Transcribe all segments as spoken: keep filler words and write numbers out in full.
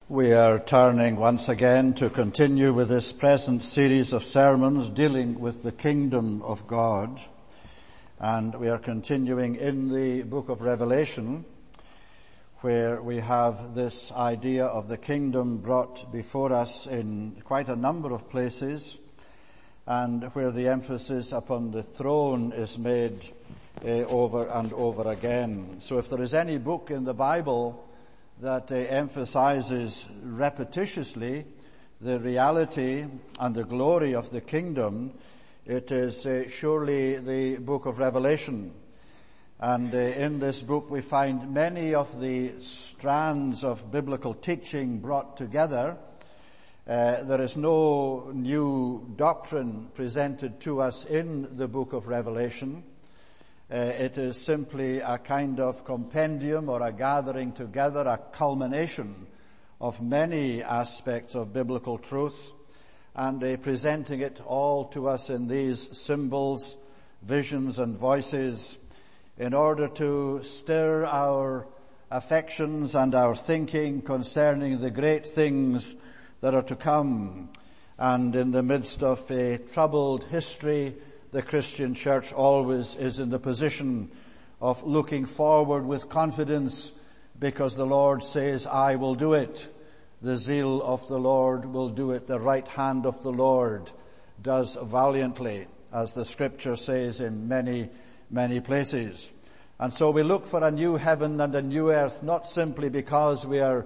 We are turning once again to continue with this present series of sermons dealing with the kingdom of God. And we are continuing in the book of Revelation, where we have this idea of the kingdom brought before us in quite a number of places, and where the emphasis upon the throne is made uh, over and over again. So if there is any book in the Bible that uh, emphasizes repetitiously the reality and the glory of the kingdom, it is uh, surely the book of Revelation. And uh, in this book we find many of the strands of biblical teaching brought together. Uh, there is no new doctrine presented to us in the book of Revelation. Uh, it is simply a kind of compendium or a gathering together, a culmination of many aspects of biblical truth, and uh, presenting it all to us in these symbols, visions and voices, in order to stir our affections and our thinking concerning the great things that are to come. And in the midst of a troubled history, the Christian church always is in the position of looking forward with confidence, because the Lord says, I will do it. The zeal of the Lord will do it. The right hand of the Lord does valiantly, as the scripture says in many, many places. And so we look for a new heaven and a new earth, not simply because we are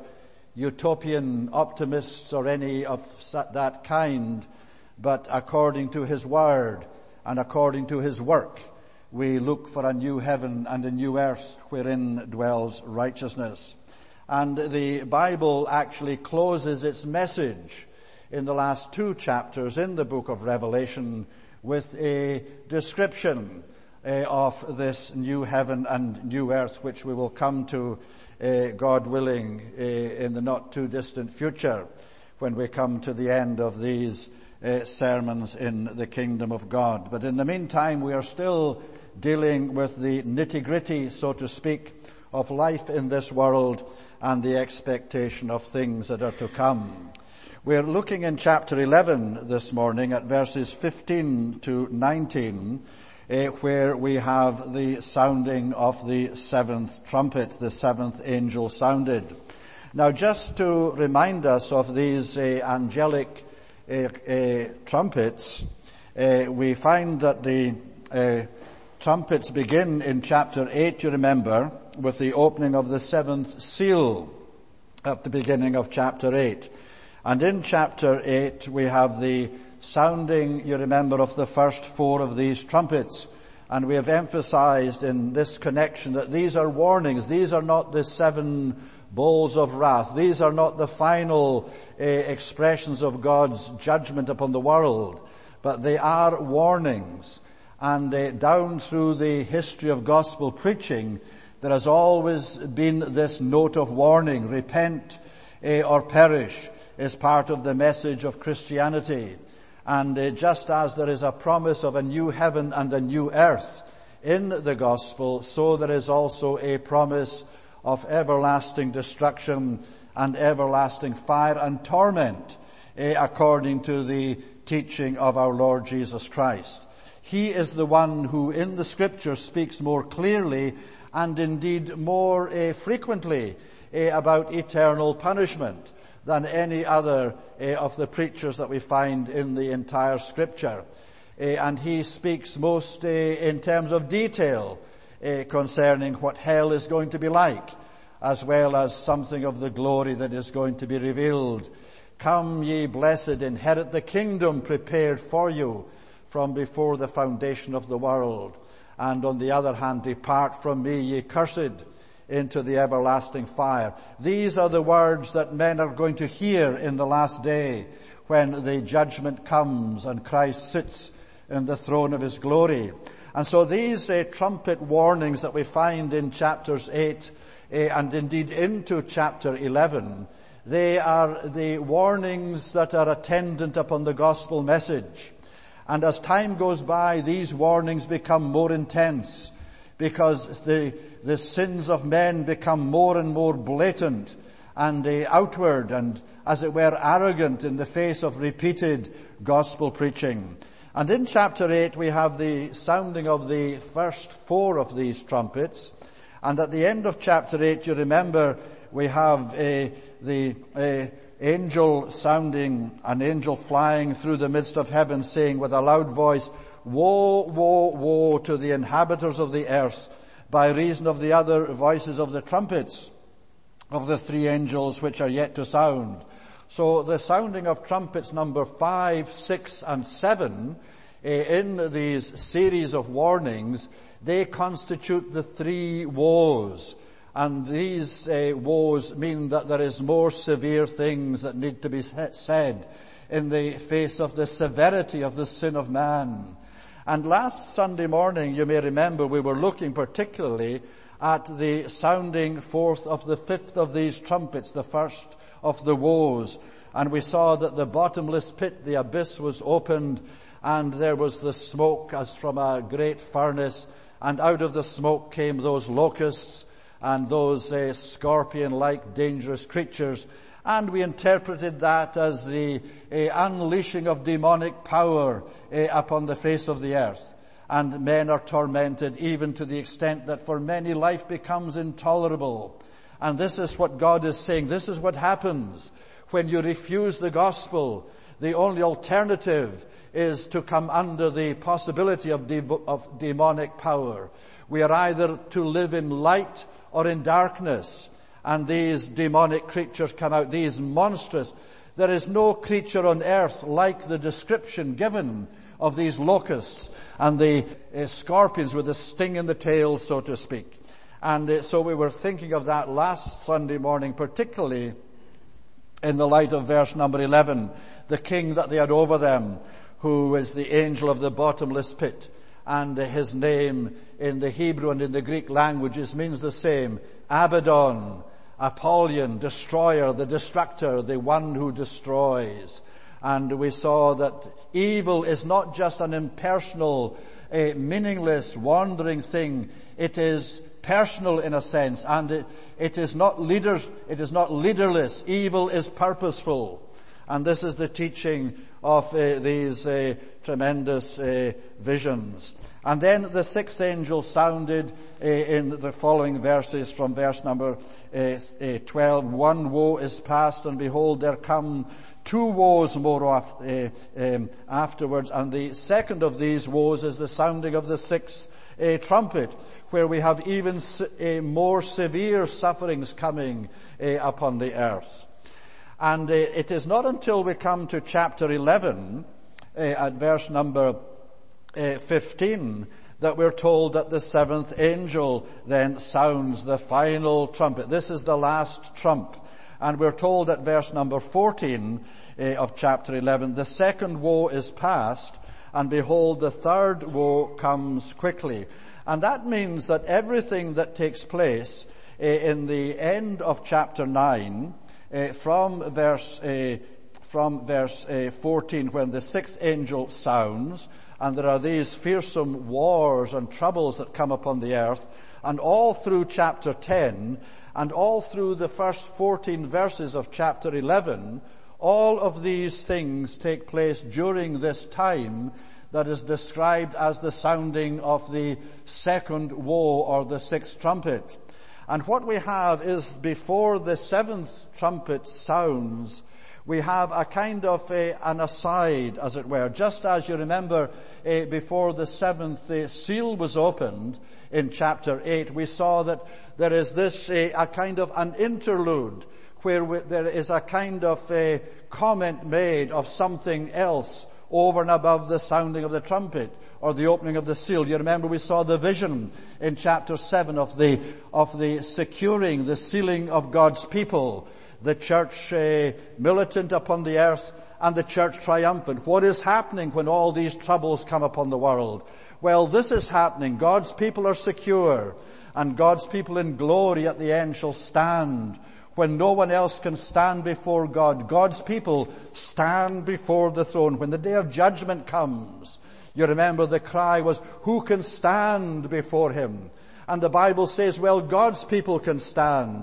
utopian optimists or any of that kind, but according to His word and according to His work. We look for a new heaven and a new earth wherein dwells righteousness. And the Bible actually closes its message in the last two chapters in the book of Revelation with a description uh, of this new heaven and new earth, which we will come to, uh, God willing, uh, in the not too distant future, when we come to the end of these Uh, sermons in the kingdom of God. But in the meantime, we are still dealing with the nitty-gritty, so to speak, of life in this world and the expectation of things that are to come. We're looking in chapter eleven this morning at verses fifteen to nineteen, uh, where we have the sounding of the seventh trumpet. The seventh angel sounded. Now, just to remind us of these uh, angelic Uh, uh, trumpets, uh, we find that the uh, trumpets begin in chapter eight, you remember, with the opening of the seventh seal at the beginning of chapter eight. And in chapter eight we have the sounding, you remember, of the first four of these trumpets. And we have emphasized in this connection that these are warnings. These are not the seven bowls of wrath. These are not the final uh, expressions of God's judgment upon the world, but they are warnings. And uh, down through the history of gospel preaching, there has always been this note of warning. Repent uh, or perish is part of the message of Christianity. And uh, just as there is a promise of a new heaven and a new earth in the gospel, so there is also a promise of everlasting destruction and everlasting fire and torment, eh, according to the teaching of our Lord Jesus Christ. He is the one who in the scripture speaks more clearly and indeed more eh, frequently eh, about eternal punishment than any other eh, of the preachers that we find in the entire scripture. Eh, and he speaks most eh, in terms of detail Uh, concerning what hell is going to be like, as well as something of the glory that is going to be revealed. Come, ye blessed, inherit the kingdom prepared for you from before the foundation of the world. And on the other hand, depart from me, ye cursed, into the everlasting fire. These are the words that men are going to hear in the last day, when the judgment comes and Christ sits in the throne of His glory. And so these uh, trumpet warnings that we find in chapters eight uh, and indeed into chapter eleven, they are the warnings that are attendant upon the gospel message. And as time goes by, these warnings become more intense, because the, the sins of men become more and more blatant, and uh, outward and, as it were, arrogant in the face of repeated gospel preaching. And in chapter eight we have the sounding of the first four of these trumpets. And at the end of chapter eight, you remember, we have uh, the uh, angel sounding, an angel flying through the midst of heaven, saying with a loud voice, "Woe, woe, woe to the inhabitants of the earth, by reason of the other voices of the trumpets of the three angels which are yet to sound." So the sounding of trumpets number five, six, and seven uh, in these series of warnings, they constitute the three woes. And these uh, woes mean that there is more severe things that need to be said in the face of the severity of the sin of man. And last Sunday morning, you may remember, we were looking particularly at the sounding forth of the fifth of these trumpets, the first of the woes. And we saw that the bottomless pit, the abyss, was opened, and there was the smoke as from a great furnace, and out of the smoke came those locusts and those uh, scorpion-like dangerous creatures. And we interpreted that as the uh, unleashing of demonic power uh, upon the face of the earth. And men are tormented even to the extent that for many life becomes intolerable. And this is what God is saying. This is what happens when you refuse the gospel. The only alternative is to come under the possibility of, de- of demonic power. We are either to live in light or in darkness. And these demonic creatures come out, these monstrous. There is no creature on earth like the description given of these locusts and the uh, scorpions with the sting in the tail, so to speak. And uh, so we were thinking of that last Sunday morning, particularly in the light of verse number eleven, the king that they had over them, who is the angel of the bottomless pit. And uh, his name in the Hebrew and in the Greek languages means the same, Abaddon, Apollyon, destroyer, the destructor, the one who destroys. And we saw that evil is not just an impersonal, a meaningless, wandering thing. It is personal in a sense, and it, it is not leaders, it is not leaderless. Evil is purposeful. And this is the teaching of uh, these uh, tremendous uh, visions. And then the sixth angel sounded uh, in the following verses from verse number uh, uh, twelve. One woe is past, and behold, there come two woes more off, uh, um, afterwards. And the second of these woes is the sounding of the sixth uh, trumpet, where we have even uh, more severe sufferings coming uh, upon the earth. And uh, it is not until we come to chapter eleven, uh, at verse number uh, fifteen, that we're told that the seventh angel then sounds the final trumpet. This is the last trump. And we're told at verse number fourteen uh, of chapter eleven, the second woe is past, and behold, the third woe comes quickly. And that means that everything that takes place uh, in the end of chapter nine, Uh, from verse uh, from verse uh, fourteen, when the sixth angel sounds, and there are these fearsome wars and troubles that come upon the earth, and all through chapter ten, and all through the first fourteen verses of chapter eleven, all of these things take place during this time that is described as the sounding of the second woe, or the sixth trumpet. And what we have is, before the seventh trumpet sounds, we have a kind of a, an aside, as it were. Just as you remember, uh, before the seventh uh, seal was opened in chapter eight, we saw that there is this, uh, a kind of an interlude, where we, there is a kind of a comment made of something else over and above the sounding of the trumpet, or the opening of the seal. You remember we saw the vision in chapter seven of the, of the securing, the sealing of God's people, the church uh, militant upon the earth and the church triumphant. What is happening when all these troubles come upon the world? Well, this is happening. God's people are secure, and God's people in glory at the end shall stand. When no one else can stand before God, God's people stand before the throne. When the day of judgment comes, you remember the cry was, who can stand before him? And the Bible says, well, God's people can stand,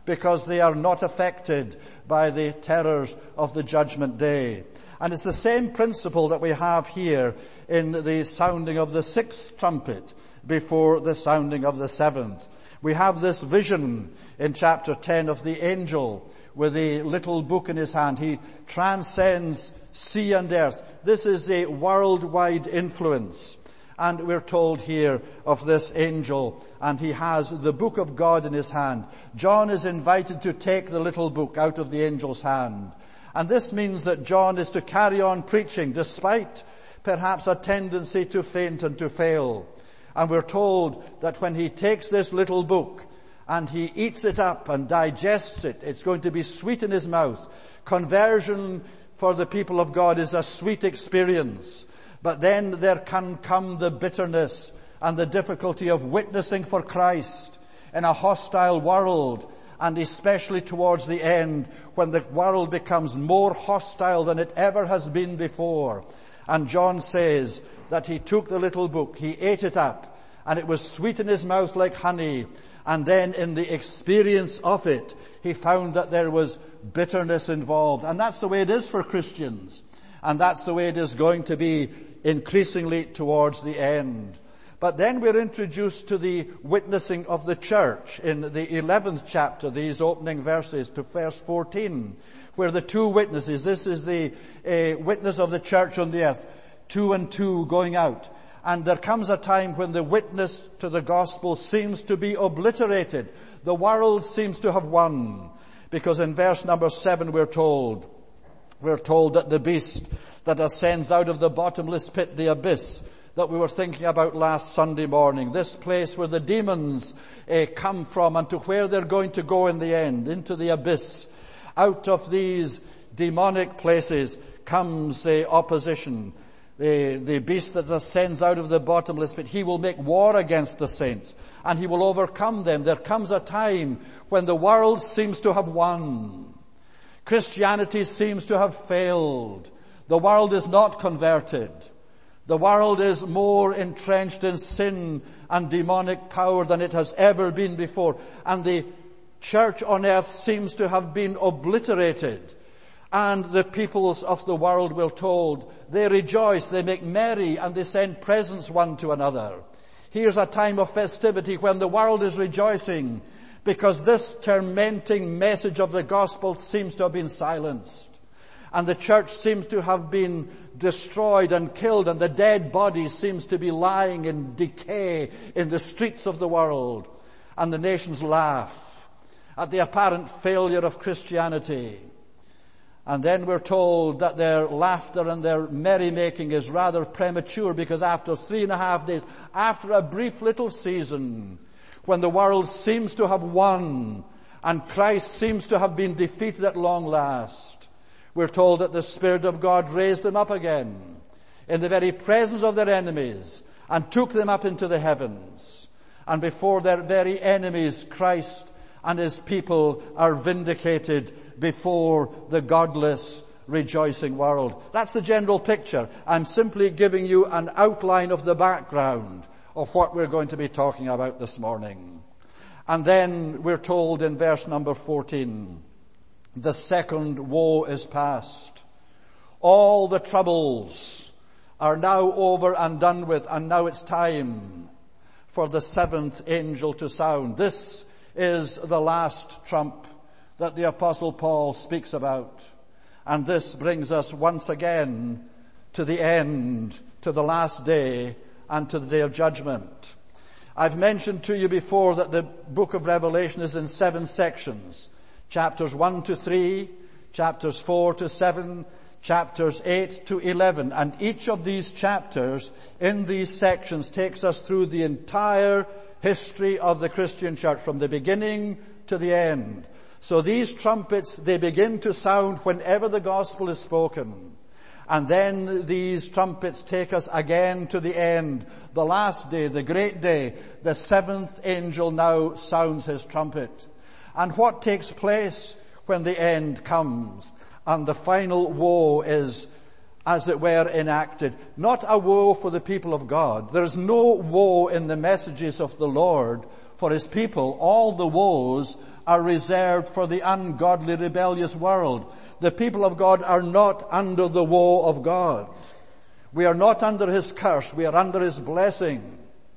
because they are not affected by the terrors of the judgment day. And it's the same principle that we have here in the sounding of the sixth trumpet before the sounding of the seventh. We have this vision in chapter ten of the angel with a little book in his hand. He transcends sea and earth. This is a worldwide influence. And we're told here of this angel, and he has the book of God in his hand. John is invited to take the little book out of the angel's hand. And this means that John is to carry on preaching despite perhaps a tendency to faint and to fail. And we're told that when he takes this little book and he eats it up and digests it, it's going to be sweet in his mouth. Conversion for the people of God is a sweet experience. But then there can come the bitterness and the difficulty of witnessing for Christ in a hostile world, and especially towards the end when the world becomes more hostile than it ever has been before. And John says that he took the little book, he ate it up, and it was sweet in his mouth like honey. And then in the experience of it, he found that there was bitterness involved. And that's the way it is for Christians. And that's the way it is going to be increasingly towards the end. But then we're introduced to the witnessing of the church in the eleventh chapter, these opening verses to verse fourteen, where the two witnesses, this is the uh, witness of the church on the earth, two and two going out. And there comes a time when the witness to the gospel seems to be obliterated. The world seems to have won. Because in verse number seven we're told, we're told that the beast that ascends out of the bottomless pit, the abyss, that we were thinking about last Sunday morning, this place where the demons uh, come from and to where they're going to go in the end, into the abyss. Out of these demonic places comes uh, opposition. The, the beast that ascends out of the bottomless pit, he will make war against the saints and he will overcome them. There comes a time when the world seems to have won. Christianity seems to have failed. The world is not converted. The world is more entrenched in sin and demonic power than it has ever been before. And the church on earth seems to have been obliterated. And the peoples of the world, we're told, they rejoice, they make merry, and they send presents one to another. Here's a time of festivity when the world is rejoicing because this tormenting message of the gospel seems to have been silenced. And the church seems to have been destroyed and killed, and the dead body seems to be lying in decay in the streets of the world. And the nations laugh at the apparent failure of Christianity. And then we're told that their laughter and their merrymaking is rather premature, because after three and a half days, after a brief little season, when the world seems to have won and Christ seems to have been defeated at long last, we're told that the Spirit of God raised them up again in the very presence of their enemies and took them up into the heavens. And before their very enemies, Christ and his people are vindicated before the godless, rejoicing world. That's the general picture. I'm simply giving you an outline of the background of what we're going to be talking about this morning. And then we're told in verse number fourteen, the second woe is past. All the troubles are now over and done with, and now it's time for the seventh angel to sound. This is the last trump that the Apostle Paul speaks about. And this brings us once again to the end, to the last day, and to the day of judgment. I've mentioned to you before that the book of Revelation is in seven sections. Chapters one to three, chapters four to seven, chapters eight to eleven. And each of these chapters in these sections takes us through the entire history of the Christian church from the beginning to the end. So these trumpets, they begin to sound whenever the gospel is spoken. And then these trumpets take us again to the end, the last day, the great day. The seventh angel now sounds his trumpet. And what takes place when the end comes and the final woe is, as it were, enacted? Not a woe for the people of God. There is no woe in the messages of the Lord for his people. All the woes are reserved for the ungodly, rebellious world. The people of God are not under the woe of God. We are not under his curse. We are under his blessing.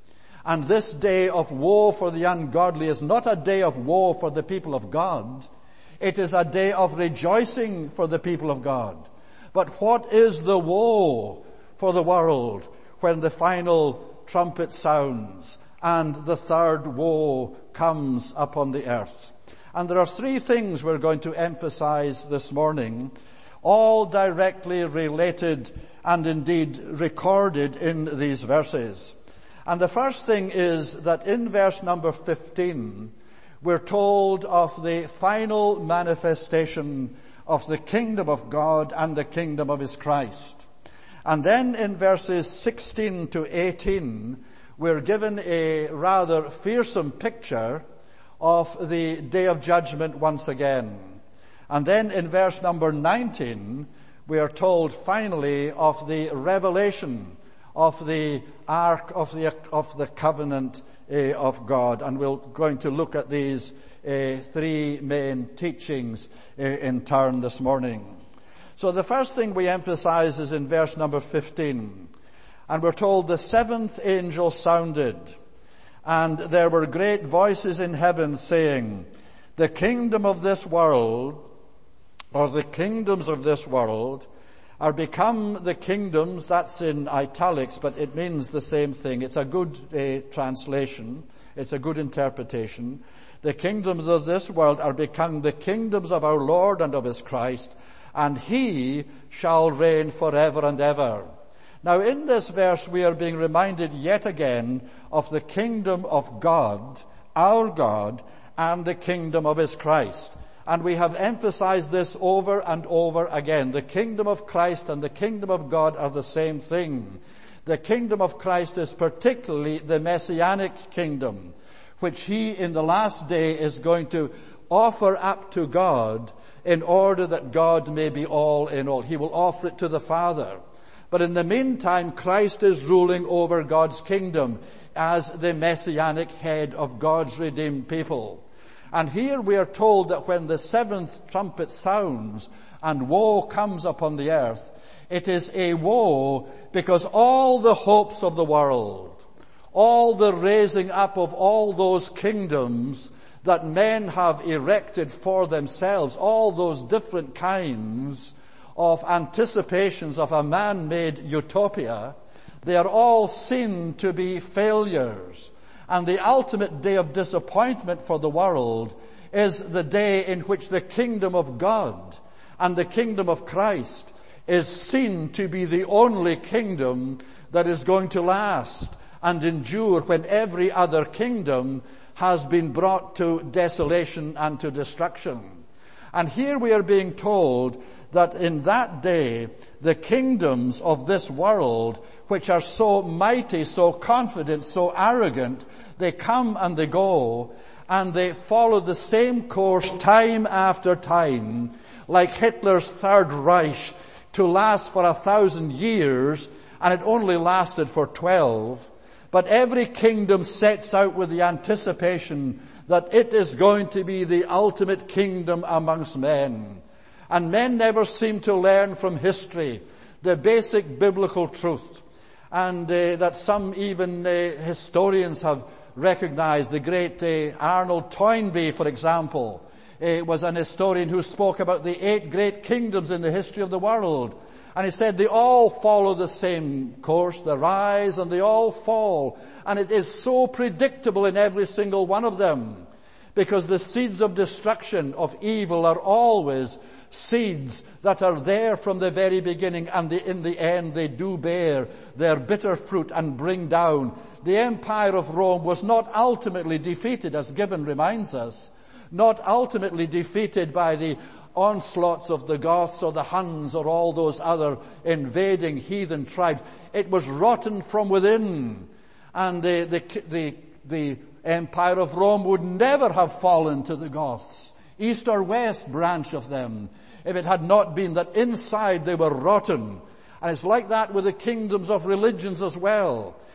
And this day of woe for the ungodly is not a day of woe for the people of God. It is a day of rejoicing for the people of God. But what is the woe for the world when the final trumpet sounds and the third woe comes upon the earth? And there are three things we're going to emphasize this morning, all directly related and indeed recorded in these verses. And the first thing is that in verse number fifteen, we're told of the final manifestation of the kingdom of God and the kingdom of his Christ. And then in verses sixteen to eighteen, we're given a rather fearsome picture of the day of judgment once again. And then in verse number nineteen, we are told finally of the revelation of the ark of the of the covenant uh, of God. And we're going to look at these uh, three main teachings uh, in turn this morning. So the first thing we emphasize is in verse number fifteen. And we're told the seventh angel sounded, and there were great voices in heaven saying, the kingdom of this world, or the kingdoms of this world, are become the kingdoms. That's in italics, but it means the same thing. It's a good uh, translation. It's a good interpretation. The kingdoms of this world are become the kingdoms of our Lord and of his Christ, and he shall reign forever and ever. Now in this verse we are being reminded yet again of the kingdom of God, our God, and the kingdom of his Christ. And we have emphasized this over and over again. The kingdom of Christ and the kingdom of God are the same thing. The kingdom of Christ is particularly the messianic kingdom, which he in the last day is going to offer up to God in order that God may be all in all. He will offer it to the Father. But in the meantime, Christ is ruling over God's kingdom as the messianic head of God's redeemed people. And here we are told that when the seventh trumpet sounds and woe comes upon the earth, it is a woe because all the hopes of the world, all the raising up of all those kingdoms that men have erected for themselves, all those different kinds of anticipations of a man-made utopia, they are all seen to be failures. And the ultimate day of disappointment for the world is the day in which the kingdom of God and the kingdom of Christ is seen to be the only kingdom that is going to last and endure when every other kingdom has been brought to desolation and to destruction. And here we are being told that in that day, the kingdoms of this world, which are so mighty, so confident, so arrogant, they come and they go, and they follow the same course time after time, like Hitler's Third Reich, to last for a thousand years, and it only lasted for twelve. But every kingdom sets out with the anticipation that it is going to be the ultimate kingdom amongst men. And men never seem to learn from history the basic biblical truth. And uh, that some even uh, historians have recognized. The great uh, Arnold Toynbee, for example, uh, was an historian who spoke about the eight great kingdoms in the history of the world. And he said they all follow the same course, they rise and they all fall. And it is so predictable in every single one of them, because the seeds of destruction, of evil, are always seeds that are there from the very beginning, and the, in the end they do bear their bitter fruit and bring down. The empire of Rome was not ultimately defeated, as Gibbon reminds us, not ultimately defeated by the onslaughts of the Goths or the Huns or all those other invading heathen tribes. It was rotten from within, and the, the, the, the empire of Rome would never have fallen to the Goths, east or west branch of them, if it had not been that inside they were rotten. And it's like that with the kingdoms of religions as well.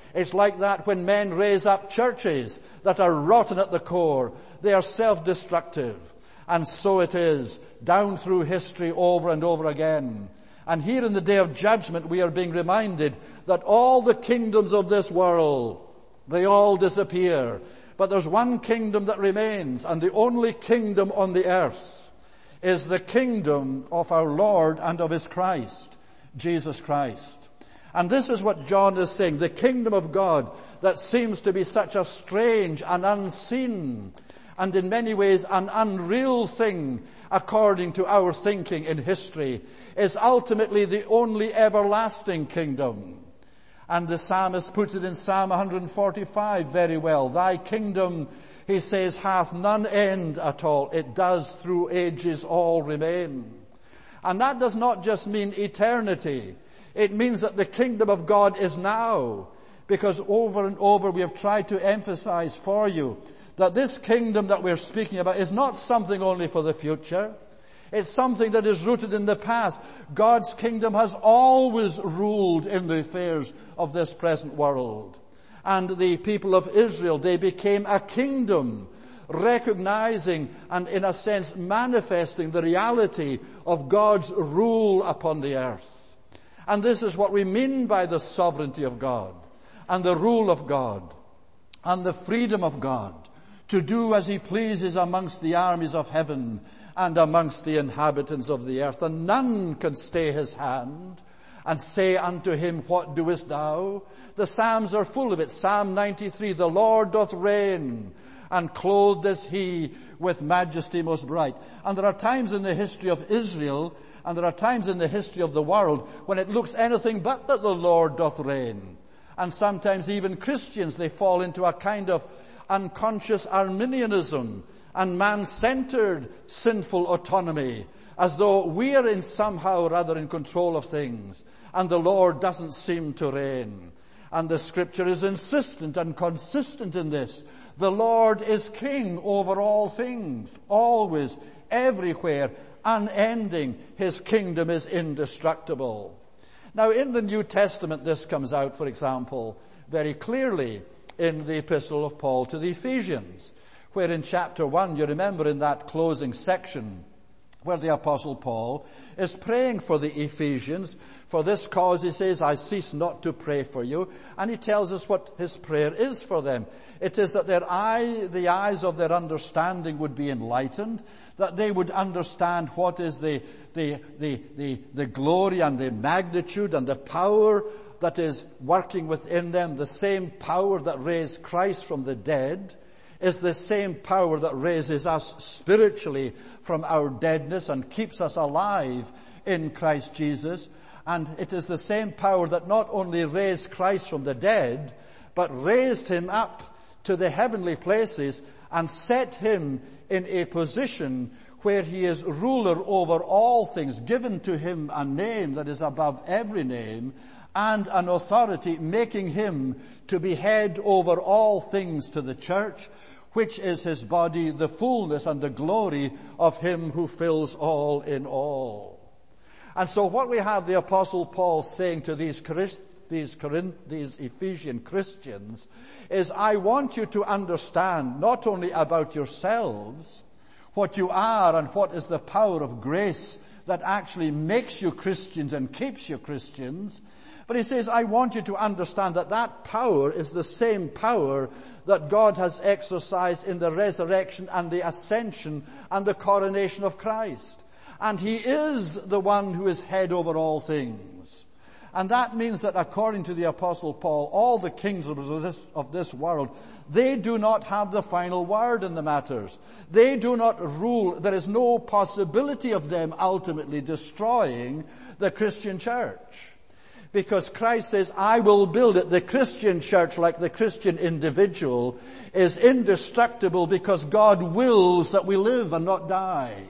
It's like that when men raise up churches that are rotten at the core. They are self-destructive. And so it is down through history over and over again. And here in the day of judgment we are being reminded that all the kingdoms of this world, they all disappear. But there's one kingdom that remains, and the only kingdom on the earth is the kingdom of our Lord and of His Christ, Jesus Christ. And this is what John is saying, the kingdom of God that seems to be such a strange and unseen and in many ways an unreal thing according to our thinking in history, is ultimately the only everlasting kingdom. And the psalmist puts it in Psalm one forty-five very well. Thy kingdom, he says, hath none end at all. It does through ages all remain. And that does not just mean eternity. It means that the kingdom of God is now. Because over and over we have tried to emphasize for you that this kingdom that we're speaking about is not something only for the future. It's something that is rooted in the past. God's kingdom has always ruled in the affairs of this present world. And the people of Israel, they became a kingdom, recognizing and in a sense manifesting the reality of God's rule upon the earth. And this is what we mean by the sovereignty of God and the rule of God and the freedom of God to do as He pleases amongst the armies of heaven and amongst the inhabitants of the earth. And none can stay His hand and say unto Him, what doest thou? The Psalms are full of it. Psalm ninety-three, the Lord doth reign, and clothed is He with majesty most bright. And there are times in the history of Israel, and there are times in the history of the world, when it looks anything but that the Lord doth reign. And sometimes even Christians, they fall into a kind of unconscious Arminianism and man-centered sinful autonomy, as though we are in somehow or other in control of things, and the Lord doesn't seem to reign. And the Scripture is insistent and consistent in this. The Lord is King over all things, always, everywhere, unending. His kingdom is indestructible. Now, in the New Testament, this comes out, for example, very clearly in the Epistle of Paul to the Ephesians, where in chapter one, you remember in that closing section, where the Apostle Paul is praying for the Ephesians. For this cause, he says, I cease not to pray for you. And he tells us what his prayer is for them. It is that their eye, the eyes of their understanding would be enlightened, that they would understand what is the, the, the, the, the glory and the magnitude and the power that is working within them. The same power that raised Christ from the dead is the same power that raises us spiritually from our deadness and keeps us alive in Christ Jesus. And it is the same power that not only raised Christ from the dead, but raised Him up to the heavenly places and set Him in a position where He is ruler over all things, given to Him a name that is above every name, and an authority, making Him to be head over all things to the church, which is His body, the fullness and the glory of Him who fills all in all. And so what we have the Apostle Paul saying to these Christ, these, Corinth, these Ephesian Christians is, I want you to understand not only about yourselves, what you are and what is the power of grace that actually makes you Christians and keeps you Christians, but he says, I want you to understand that that power is the same power that God has exercised in the resurrection and the ascension and the coronation of Christ. And He is the one who is head over all things. And that means that according to the Apostle Paul, all the kingdoms of this, of this world, they do not have the final word in the matters. They do not rule. There is no possibility of them ultimately destroying the Christian church. Because Christ says, I will build it. The Christian church, like the Christian individual, is indestructible because God wills that we live and not die.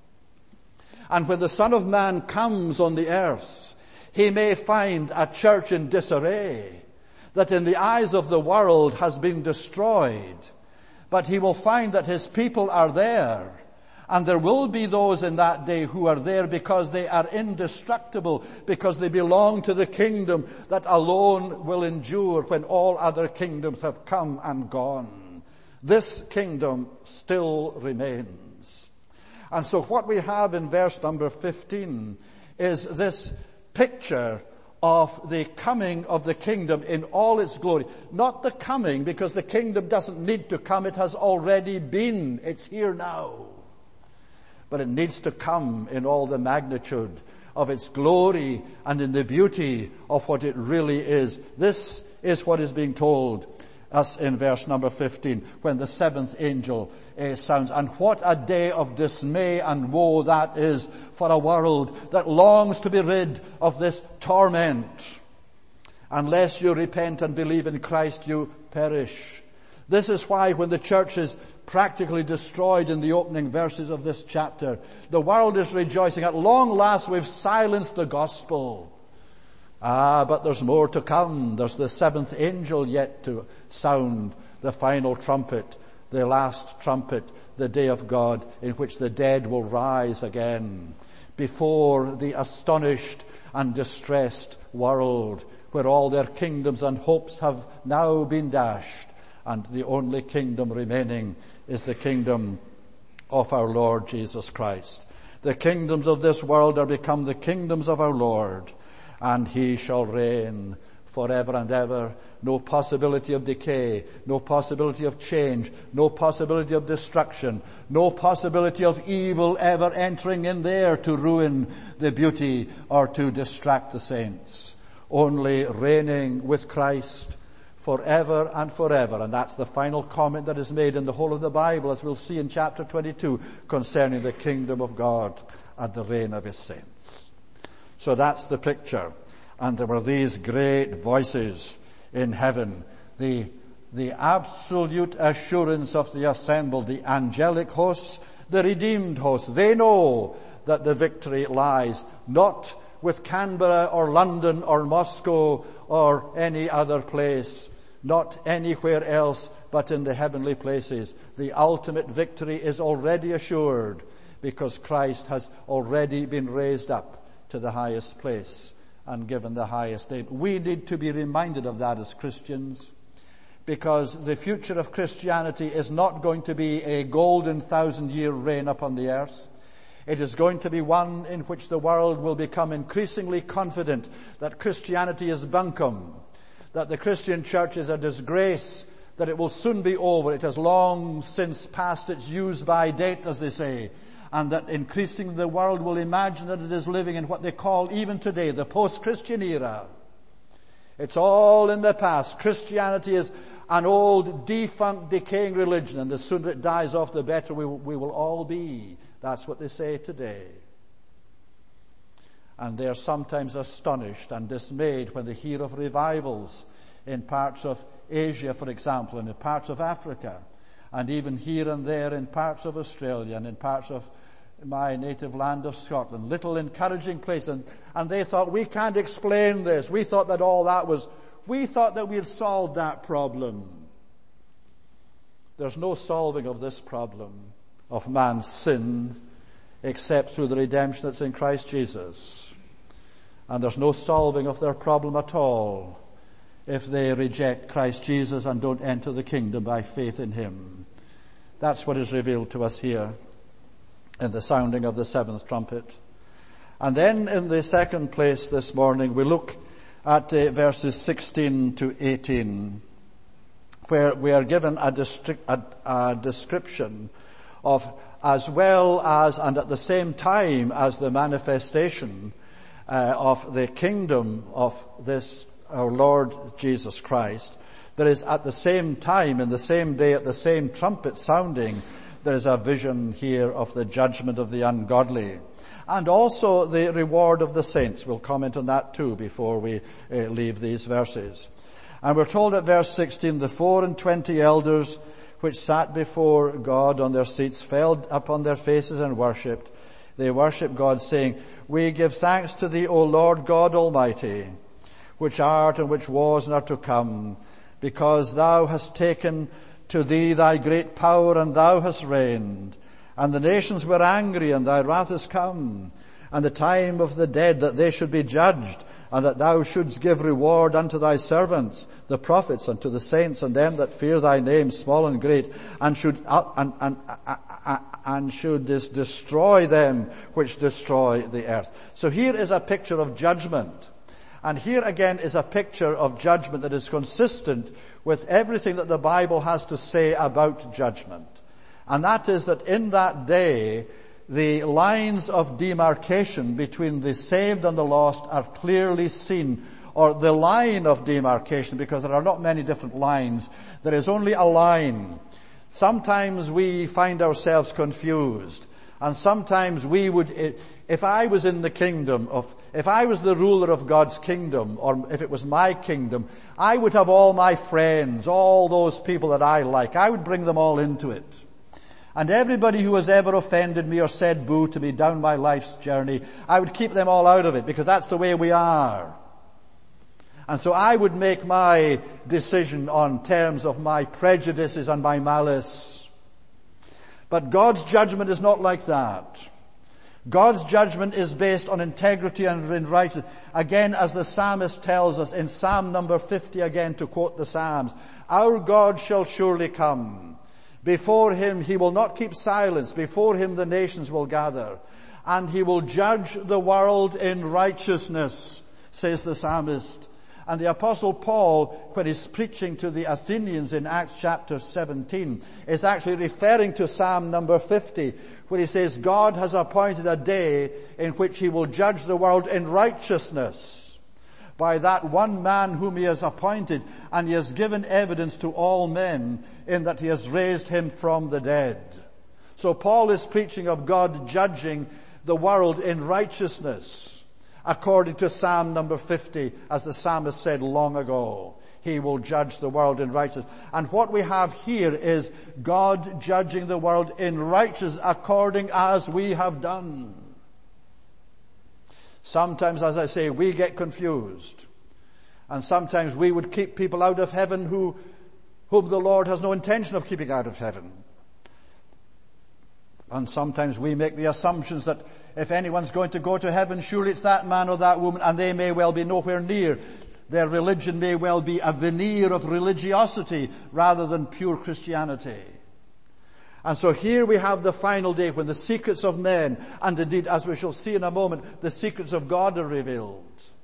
And when the Son of Man comes on the earth, He may find a church in disarray, that in the eyes of the world has been destroyed. But He will find that His people are there, And there will be those in that day who are there because they are indestructible, because they belong to the kingdom that alone will endure when all other kingdoms have come and gone. This kingdom still remains. And so what we have in verse number fifteen is this picture of the coming of the kingdom in all its glory. Not the coming, because the kingdom doesn't need to come. It has already been. It's here now. But it needs to come in all the magnitude of its glory and in the beauty of what it really is. This is what is being told us in verse number fifteen, when the seventh angel uh, sounds. And what a day of dismay and woe that is for a world that longs to be rid of this torment. Unless you repent and believe in Christ, you perish. This is why when the church is practically destroyed in the opening verses of this chapter, the world is rejoicing. At long last we've silenced the gospel. Ah, but there's more to come. There's the seventh angel yet to sound the final trumpet, the last trumpet, the day of God in which the dead will rise again before the astonished and distressed world where all their kingdoms and hopes have now been dashed, and the only kingdom remaining is the kingdom of our Lord Jesus Christ. The kingdoms of this world are become the kingdoms of our Lord, and he shall reign forever and ever. No possibility of decay, no possibility of change, no possibility of destruction, no possibility of evil ever entering in there to ruin the beauty or to distract the saints. Only reigning with Christ forever and forever. And that's the final comment that is made in the whole of the Bible, as we'll see in chapter twenty-two, concerning the kingdom of God and the reign of his saints. So that's the picture. And there were these great voices in heaven, the, the absolute assurance of the assembled, the angelic hosts, the redeemed hosts. They know that the victory lies not with Canberra or London or Moscow or any other place, not anywhere else but in the heavenly places. The ultimate victory is already assured because Christ has already been raised up to the highest place and given the highest name. We need to be reminded of that as Christians, because the future of Christianity is not going to be a golden thousand-year reign upon the earth. It is going to be one in which the world will become increasingly confident that Christianity is bunkum, that the Christian church is a disgrace, that it will soon be over. It has long since passed its use-by date, as they say, and that increasingly the world will imagine that it is living in what they call even today the post-Christian era. It's all in the past. Christianity is an old, defunct, decaying religion, and the sooner it dies off, the better we will, we will all be. That's what they say today. And they are sometimes astonished and dismayed when they hear of revivals in parts of Asia, for example, and in parts of Africa, and even here and there in parts of Australia and in parts of my native land of Scotland. Little encouraging place. And, and they thought, we can't explain this. We thought that all that was, we thought that we had solved that problem. There's no solving of this problem of man's sin except through the redemption that's in Christ Jesus. And there's no solving of their problem at all if they reject Christ Jesus and don't enter the kingdom by faith in him. That's what is revealed to us here in the sounding of the seventh trumpet. And then in the second place this morning, we look at uh, verses sixteen to eighteen, where we are given a, distri- a, a description of, as well as and at the same time as the manifestation uh, of the kingdom of this our Lord Jesus Christ, there is at the same time, in the same day, at the same trumpet sounding, there is a vision here of the judgment of the ungodly and also the reward of the saints. We'll comment on that too before we uh, leave these verses. And we're told at verse sixteen, the four and twenty elders which sat before God on their seats fell upon their faces and worshipped. They worshipped God, saying, we give thanks to thee, O Lord God Almighty, which art and which was and are to come, because thou hast taken to thee thy great power, and thou hast reigned. And the nations were angry, and thy wrath is come, and the time of the dead that they should be judged, and that thou shouldst give reward unto thy servants, the prophets, and to the saints, and them that fear thy name, small and great, and should uh, and and uh, uh, and should this destroy them which destroy the earth. So here is a picture of judgment. And here again is a picture of judgment that is consistent with everything that the Bible has to say about judgment. And that is that in that day, the lines of demarcation between the saved and the lost are clearly seen, or the line of demarcation, because there are not many different lines. There is only a line. Sometimes we find ourselves confused, and sometimes we would, if I was in the kingdom of, if I was the ruler of God's kingdom, or if it was my kingdom, I would have all my friends, all those people that I like, I would bring them all into it. And everybody who has ever offended me or said boo to me down my life's journey, I would keep them all out of it, because that's the way we are. And so I would make my decision on terms of my prejudices and my malice. But God's judgment is not like that. God's judgment is based on integrity and in righteousness. Again, as the psalmist tells us in Psalm number fifty, again to quote the Psalms, our God shall surely come. Before him he will not keep silence. Before him the nations will gather. And he will judge the world in righteousness, says the psalmist. And the Apostle Paul, when he's preaching to the Athenians in Acts chapter seventeen, is actually referring to Psalm number fifty, where he says, God has appointed a day in which he will judge the world in righteousness by that one man whom he has appointed, and he has given evidence to all men in that he has raised him from the dead. So Paul is preaching of God judging the world in righteousness, according to Psalm number fifty, as the psalmist said long ago. He will judge the world in righteousness. And what we have here is God judging the world in righteousness according as we have done. Sometimes, as I say, we get confused. And sometimes we would keep people out of heaven who, whom the Lord has no intention of keeping out of heaven. And sometimes we make the assumptions that if anyone's going to go to heaven, surely it's that man or that woman, and they may well be nowhere near. Their religion may well be a veneer of religiosity rather than pure Christianity. And so here we have the final day when the secrets of men, and indeed, as we shall see in a moment, the secrets of God are revealed.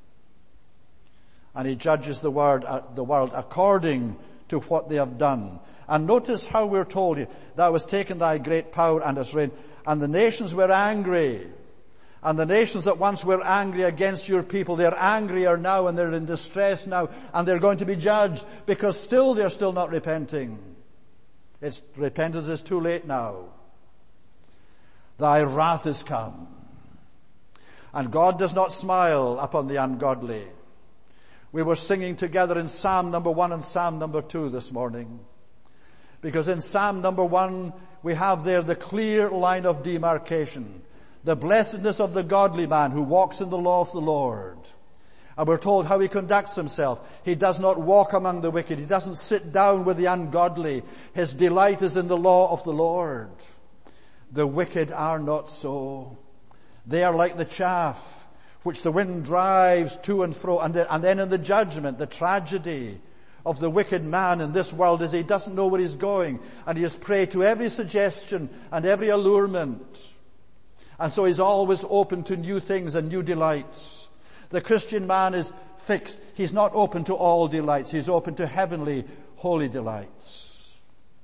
And he judges the world, uh, the world according to what they have done. And notice how we're told here, thou hast taken thy great power and hast reigned, and the nations were angry. And the nations that once were angry against your people, they're angrier now and they're in distress now, and they're going to be judged because still they're still not repenting. It's, repentance is too late now. Thy wrath is come. And God does not smile upon the ungodly. We were singing together in Psalm number one and Psalm number two this morning. Because in Psalm number one, we have there the clear line of demarcation. The blessedness of the godly man who walks in the law of the Lord. And we're told how he conducts himself. He does not walk among the wicked. He doesn't sit down with the ungodly. His delight is in the law of the Lord. The wicked are not so. They are like the chaff which the wind drives to and fro. And then in the judgment, the tragedy of the wicked man in this world is he doesn't know where he's going. And he is prey to every suggestion and every allurement. And so he's always open to new things and new delights. The Christian man is fixed. He's not open to all delights. He's open to heavenly, holy delights.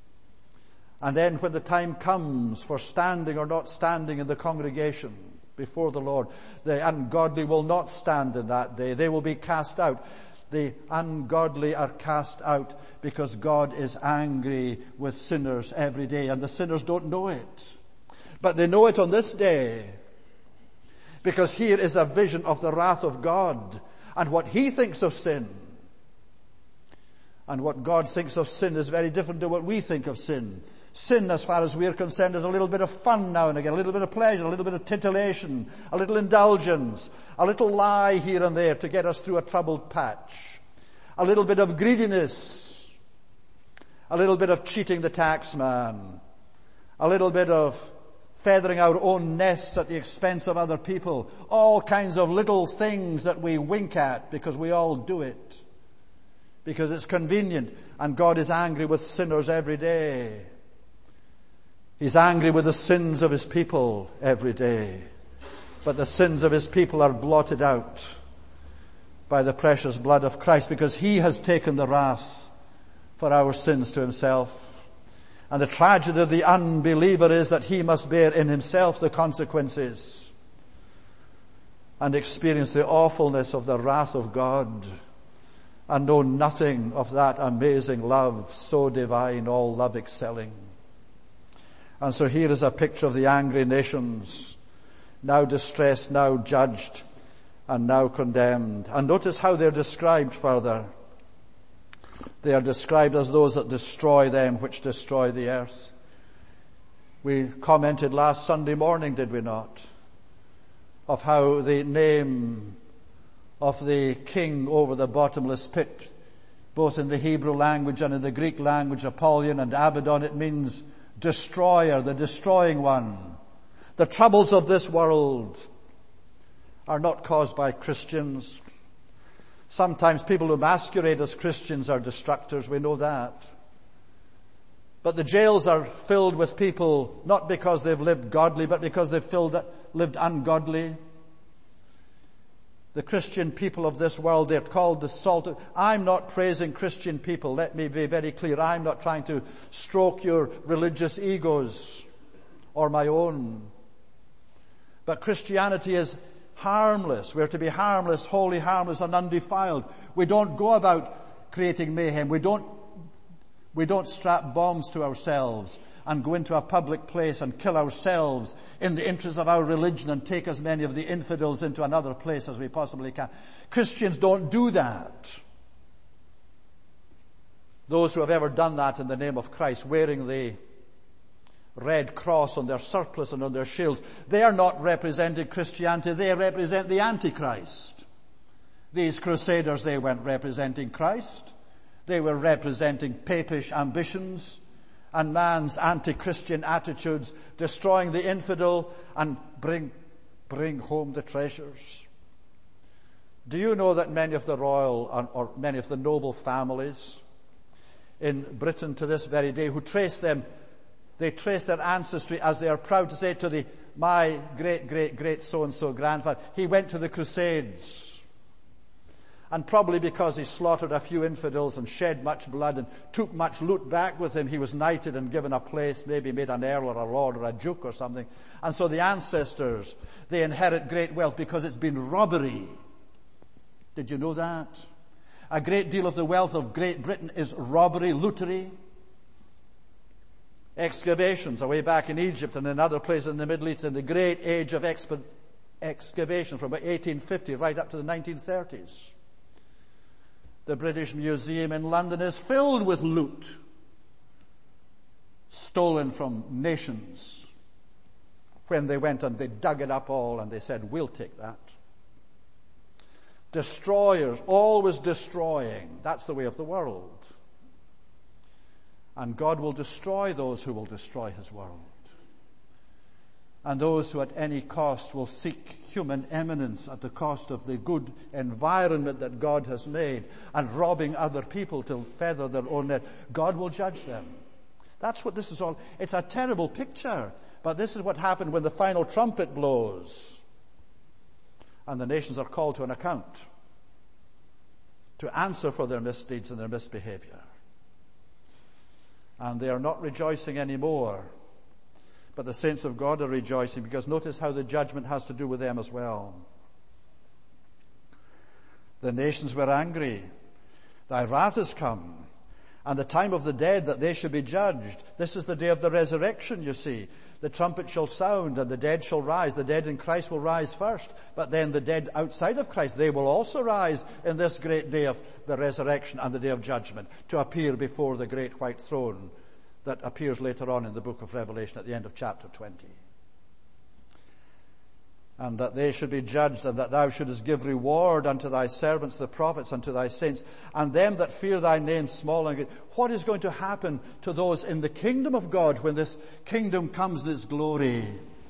And then when the time comes for standing or not standing in the congregation before the Lord, the ungodly will not stand in that day. They will be cast out. The ungodly are cast out because God is angry with sinners every day, and the sinners don't know it. But they know it on this day. Because here is a vision of the wrath of God and what he thinks of sin. And what God thinks of sin is very different to what we think of sin. Sin, as far as we are concerned, is a little bit of fun now and again, a little bit of pleasure, a little bit of titillation, a little indulgence, a little lie here and there to get us through a troubled patch, a little bit of greediness, a little bit of cheating the tax man, a little bit of feathering our own nests at the expense of other people, all kinds of little things that we wink at because we all do it, because it's convenient, and God is angry with sinners every day. He's angry with the sins of his people every day, but the sins of his people are blotted out by the precious blood of Christ, because he has taken the wrath for our sins to himself. And the tragedy of the unbeliever is that he must bear in himself the consequences and experience the awfulness of the wrath of God and know nothing of that amazing love, so divine, all love excelling. And so here is a picture of the angry nations, now distressed, now judged, and now condemned. And notice how they're described further. They are described as those that destroy them which destroy the earth. We commented last Sunday morning, did we not, of how the name of the king over the bottomless pit, both in the Hebrew language and in the Greek language, Apollyon and Abaddon, it means destroyer, the destroying one. The troubles of this world are not caused by Christians. Sometimes people who masquerade as Christians are destructors, we know that. But the jails are filled with people not because they've lived godly, but because they've filled, lived ungodly. The Christian people of this world, they're called the salt of... I'm not praising Christian people, let me be very clear. I'm not trying to stroke your religious egos or my own. But Christianity is harmless. We're to be harmless, holy, harmless, and undefiled. We don't go about creating mayhem. We don't, we don't strap bombs to ourselves and go into a public place and kill ourselves in the interest of our religion and take as many of the infidels into another place as we possibly can. Christians don't do that. Those who have ever done that in the name of Christ, wearing the red cross on their surplice and on their shields, they are not representing Christianity, they represent the Antichrist. These crusaders, they weren't representing Christ. They were representing papish ambitions and man's anti-Christian attitudes, destroying the infidel and bring, bring home the treasures. Do you know that many of the royal or, or many of the noble families in Britain to this very day, who trace them They trace their ancestry, as they are proud to say, to the my great, great, great so-and-so grandfather. He went to the Crusades. And probably because he slaughtered a few infidels and shed much blood and took much loot back with him, he was knighted and given a place, maybe made an earl or a lord or a duke or something. And so the ancestors, they inherit great wealth because it's been robbery. Did you know that? A great deal of the wealth of Great Britain is robbery, lootery. Excavations away back in Egypt and in other places in the Middle East, in the great age of exp- excavation from eighteen fifty right up to the nineteen thirties. The British Museum in London is filled with loot stolen from nations when they went and they dug it up all and they said, we'll take that. Destroyers, always destroying. That's the way of the world. And God will destroy those who will destroy his world. And those who at any cost will seek human eminence at the cost of the good environment that God has made and robbing other people to feather their own net. God will judge them. That's what this is all. It's a terrible picture. But this is what happened when the final trumpet blows. And the nations are called to an account. To answer for their misdeeds and their misbehavior. And they are not rejoicing anymore. But the saints of God are rejoicing, because notice how the judgment has to do with them as well. The nations were angry. Thy wrath is come, and the time of the dead that they should be judged. This is the day of the resurrection, you see. The trumpet shall sound, and the dead shall rise. The dead in Christ will rise first, but then the dead outside of Christ, they will also rise in this great day of the resurrection and the day of judgment, to appear before the great white throne that appears later on in the book of Revelation at the end of chapter twenty. And that they should be judged, and that thou shouldest give reward unto thy servants, the prophets, and to thy saints, and them that fear thy name, small and great. What is going to happen to those in the kingdom of God when this kingdom comes in its glory?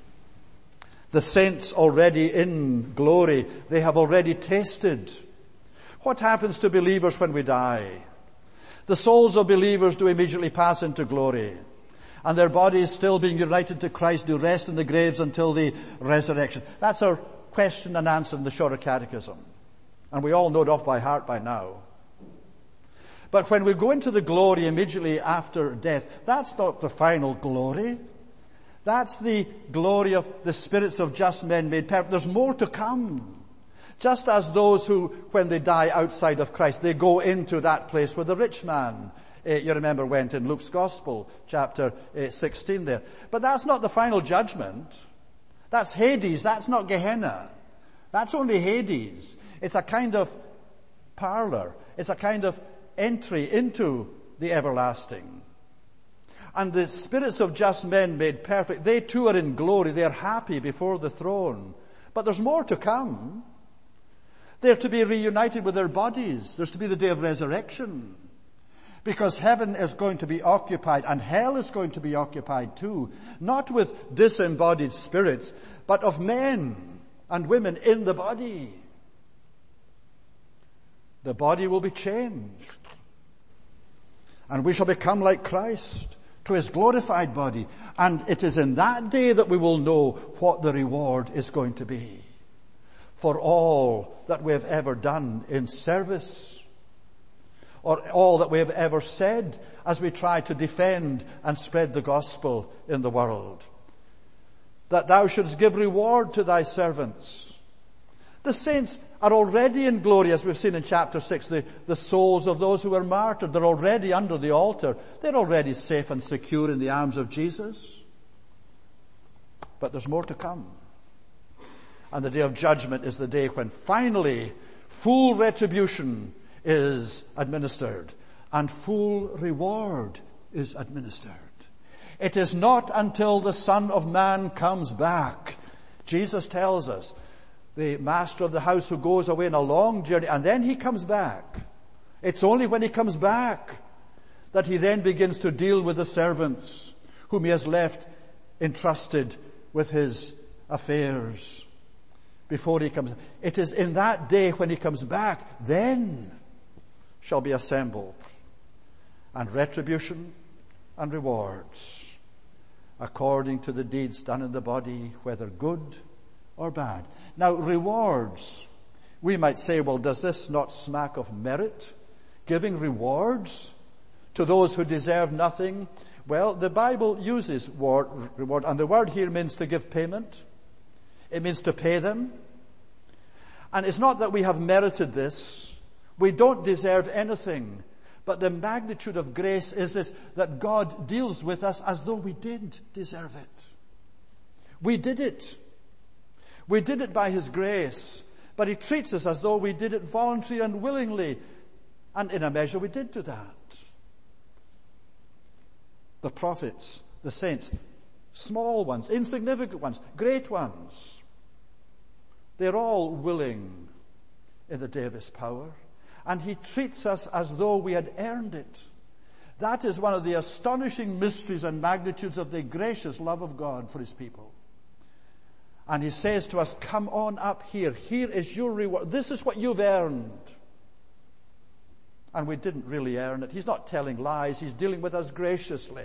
The saints already in glory, they have already tasted. What happens to believers when we die? The souls of believers do immediately pass into glory, and their bodies, still being united to Christ, do rest in the graves until the resurrection. That's our question and answer in the Shorter Catechism. And we all know it off by heart by now. But when we go into the glory immediately after death, that's not the final glory. That's the glory of the spirits of just men made perfect. There's more to come. Just as those who, when they die outside of Christ, they go into that place where the rich man, uh, you remember, went in Luke's Gospel, chapter uh, sixteen there. But that's not the final judgment. That's Hades. That's not Gehenna. That's only Hades. It's a kind of parlor. It's a kind of entry into the everlasting. And the spirits of just men made perfect, they too are in glory. They are happy before the throne. But there's more to come. They're to be reunited with their bodies. There's to be the day of resurrection. Because heaven is going to be occupied, and hell is going to be occupied too. Not with disembodied spirits, but of men and women in the body. The body will be changed. And we shall become like Christ to his glorified body. And it is in that day that we will know what the reward is going to be for all that we have ever done in service, or all that we have ever said as we try to defend and spread the gospel in the world. That thou shouldst give reward to thy servants. The saints are already in glory, as we've seen in chapter six. The, the souls of those who were martyred, they're already under the altar. They're already safe and secure in the arms of Jesus. But there's more to come. And the day of judgment is the day when finally full retribution is administered and full reward is administered. It is not until the Son of Man comes back. Jesus tells us, the master of the house who goes away on a long journey and then he comes back. It's only when he comes back that he then begins to deal with the servants whom he has left entrusted with his affairs before he comes. It is in that day when he comes back, then shall be assembled, and retribution and rewards according to the deeds done in the body, whether good or bad. Now, rewards, we might say, well, does this not smack of merit? Giving rewards to those who deserve nothing? Well, the Bible uses word, reward, and the word here means to give payment. It means to pay them. And it's not that we have merited this. We don't deserve anything. But the magnitude of grace is this, that God deals with us as though we did deserve it. We did it. We did it by his grace. But he treats us as though we did it voluntarily and willingly. And in a measure we did do that. The prophets, the saints, small ones, insignificant ones, great ones, they're all willing in the day of his power. And he treats us as though we had earned it. That is one of the astonishing mysteries and magnitudes of the gracious love of God for his people. And he says to us, come on up here. Here is your reward. This is what you've earned. And we didn't really earn it. He's not telling lies. He's dealing with us graciously.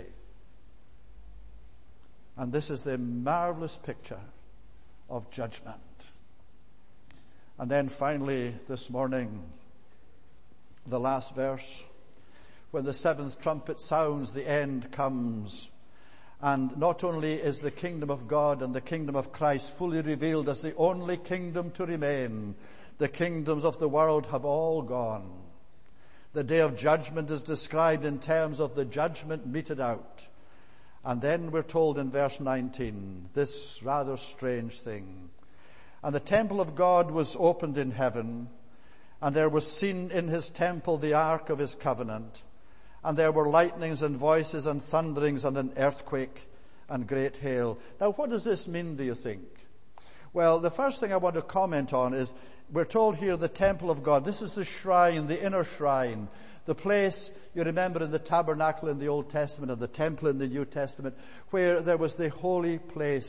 And this is the marvelous picture of judgment. And then finally this morning, the last verse, when the seventh trumpet sounds, the end comes. And not only is the kingdom of God and the kingdom of Christ fully revealed as the only kingdom to remain, the kingdoms of the world have all gone. The day of judgment is described in terms of the judgment meted out. And then we're told in verse nineteen, this rather strange thing. And the temple of God was opened in heaven, and there was seen in his temple the ark of his covenant. And there were lightnings and voices and thunderings and an earthquake and great hail. Now, what does this mean, do you think? Well, the first thing I want to comment on is, we're told here the temple of God. This is the shrine, the inner shrine. The place, you remember in the tabernacle in the Old Testament and the temple in the New Testament, where there was the holy place,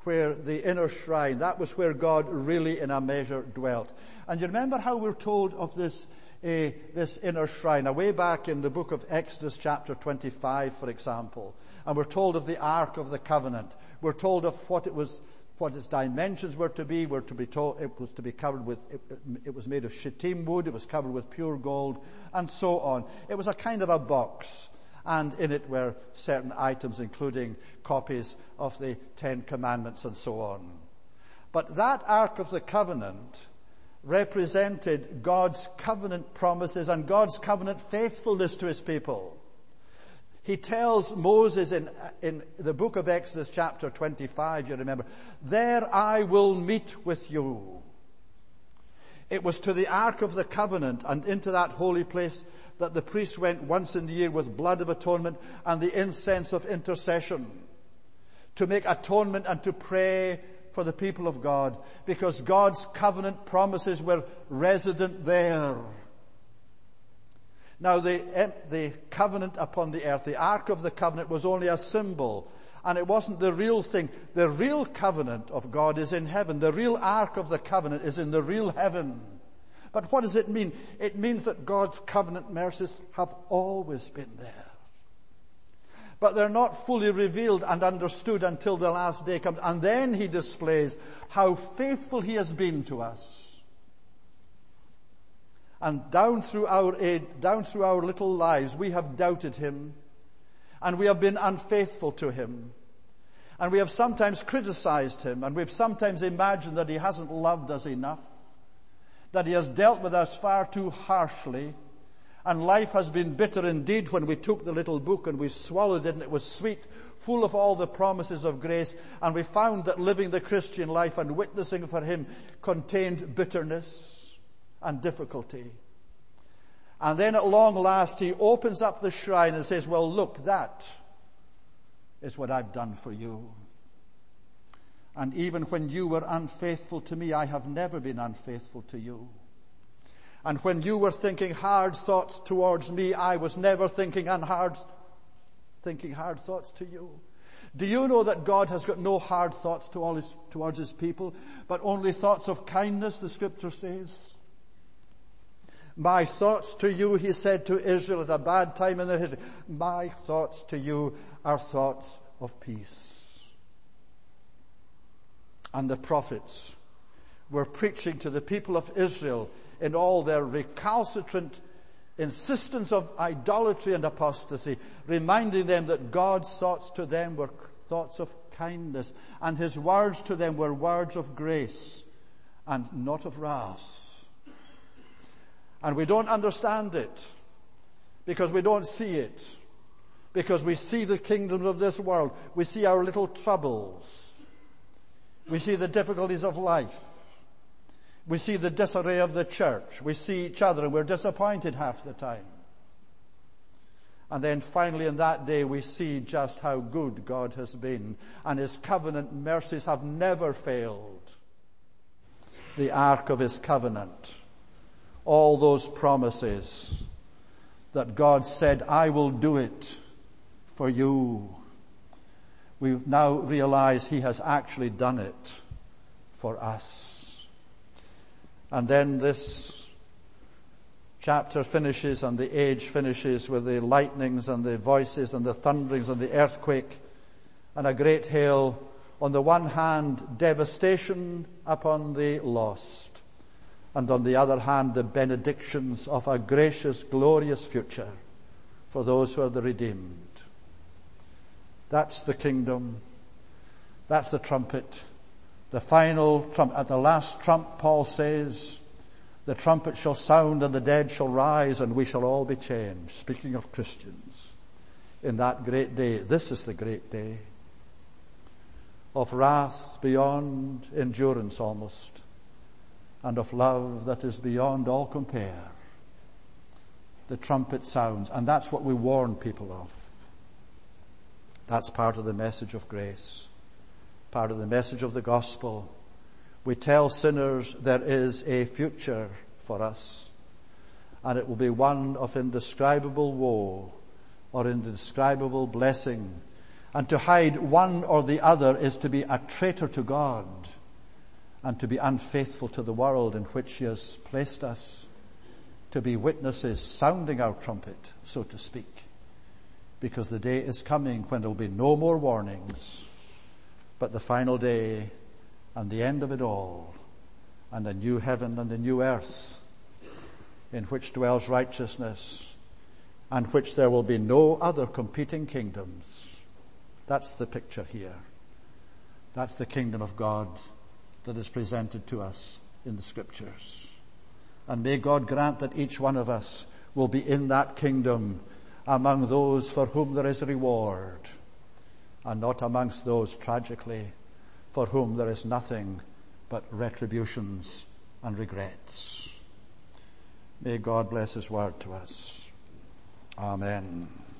where the inner shrine, that was where God really in a measure dwelt. And you remember how we're told of this uh, this inner shrine, away back in the book of Exodus chapter twenty-five, for example. And we're told of the Ark of the Covenant. We're told of what it was, what its dimensions were to be. We're to be told it was to be covered with, it, it was made of shittim wood, it was covered with pure gold, and so on. It was a kind of a box. And in it were certain items, including copies of the Ten Commandments and so on. But that Ark of the Covenant represented God's covenant promises and God's covenant faithfulness to his people. He tells Moses in, in the book of Exodus chapter twenty-five, you remember, there I will meet with you. It was to the Ark of the Covenant and into that holy place that the priest went once in the year with blood of atonement and the incense of intercession to make atonement and to pray for the people of God, because God's covenant promises were resident there. Now the, the covenant upon the earth, the Ark of the Covenant, was only a symbol, and it wasn't the real thing. The real covenant of God is in heaven. The real Ark of the Covenant is in the real heaven. But what does it mean? It means that God's covenant mercies have always been there. But they're not fully revealed and understood until the last day comes. And then he displays how faithful he has been to us. And down through our age, down through our little lives, we have doubted him. And we have been unfaithful to him. And we have sometimes criticized him. And we've sometimes imagined that he hasn't loved us enough. That he has dealt with us far too harshly. And life has been bitter indeed when we took the little book and we swallowed it and it was sweet, full of all the promises of grace. And we found that living the Christian life and witnessing for him contained bitterness and difficulty. And then at long last he opens up the shrine and says, well, look, that is what I've done for you. And even when you were unfaithful to me, I have never been unfaithful to you. And when you were thinking hard thoughts towards me, I was never thinking unhard, thinking hard thoughts to you. Do you know that God has got no hard thoughts to all his, towards his people, but only thoughts of kindness, the scripture says? My thoughts to you, he said to Israel at a bad time in their history, my thoughts to you are thoughts of peace. And the prophets were preaching to the people of Israel in all their recalcitrant insistence of idolatry and apostasy, reminding them that God's thoughts to them were thoughts of kindness, and his words to them were words of grace and not of wrath. And we don't understand it because we don't see it, because we see the kingdoms of this world. We see our little troubles. We see the difficulties of life. We see the disarray of the church. We see each other and we're disappointed half the time. And then finally in that day we see just how good God has been, and his covenant mercies have never failed. The ark of his covenant. All those promises that God said, I will do it for you. We now realize he has actually done it for us. And then this chapter finishes and the age finishes with the lightnings and the voices and the thunderings and the earthquake and a great hail. On the one hand, devastation upon the lost, and on the other hand, the benedictions of a gracious, glorious future for those who are the redeemed. That's the kingdom. That's the trumpet. The final trump. At the last trump, Paul says, the trumpet shall sound and the dead shall rise and we shall all be changed. Speaking of Christians, in that great day. This is the great day of wrath beyond endurance almost, and of love that is beyond all compare. The trumpet sounds, and that's what we warn people of. That's part of the message of grace, part of the message of the gospel. We tell sinners there is a future for us, and it will be one of indescribable woe or indescribable blessing. And to hide one or the other is to be a traitor to God and to be unfaithful to the world in which he has placed us, to be witnesses sounding our trumpet, so to speak, because the day is coming when there will be no more warnings, but the final day and the end of it all, and a new heaven and a new earth in which dwells righteousness, and which there will be no other competing kingdoms. That's the picture here. That's the kingdom of God that is presented to us in the scriptures. And may God grant that each one of us will be in that kingdom among those for whom there is reward, and not amongst those, tragically, for whom there is nothing but retributions and regrets. May God bless his word to us. Amen.